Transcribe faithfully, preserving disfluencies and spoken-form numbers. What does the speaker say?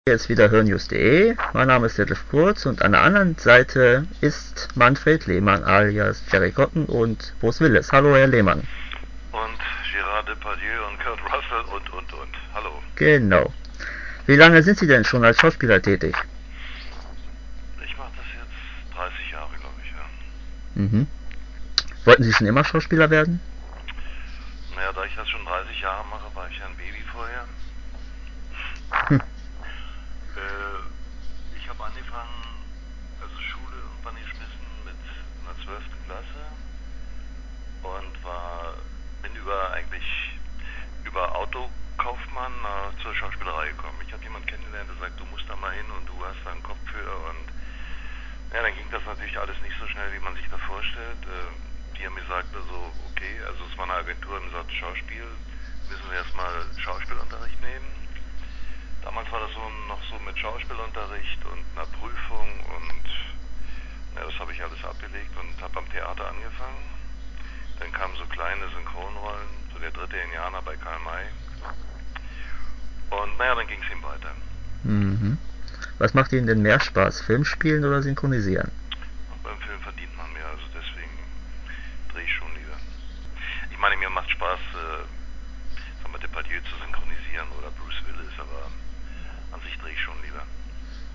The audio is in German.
Jetzt wieder hörnews punkt de. Mein Name ist Detlef Kurz und an der anderen Seite ist Manfred Lehmann alias Jerry Cotton und Bruce Willis. Hallo, Herr Lehmann. Und Gérard Depardieu und Kurt Russell und, und, und. Hallo. Genau. Wie lange sind Sie denn schon als Schauspieler tätig? Ich mache das jetzt dreißig Jahre, glaube ich, ja. Mhm. Wollten Sie schon immer Schauspieler werden? Naja, da ich das schon dreißig Jahre mache, war ich ja ein Baby vorher. Hm. Äh, ich habe angefangen, also Schule irgendwann geschmissen mit einer zwölften Klasse und war, bin über eigentlich über Autokaufmann äh, zur Schauspielerei gekommen. Ich habe jemanden kennengelernt, der sagt, du musst da mal hin und du hast da einen Kopf für, und ja, dann ging das natürlich alles nicht so schnell, wie man sich das vorstellt. Äh, die haben gesagt, also okay, also es war eine Agentur und sagt, Schauspiel, müssen wir erstmal Schauspielunterricht nehmen. Damals war das so noch so mit Schauspielunterricht und einer Prüfung, und ja, das habe ich alles abgelegt und habe am Theater angefangen. Dann kamen so kleine Synchronrollen, so der dritte Indianer bei Karl May. Und naja, dann ging es ihm weiter. Mhm. Was macht Ihnen denn mehr Spaß, Film spielen oder synchronisieren? Und beim Film verdient man mehr, also deswegen drehe ich schon lieber. Ich meine, mir macht Spaß, äh, sagen wir, Depardieu zu synchronisieren oder Bruce Willis, aber an sich drehe ich schon lieber.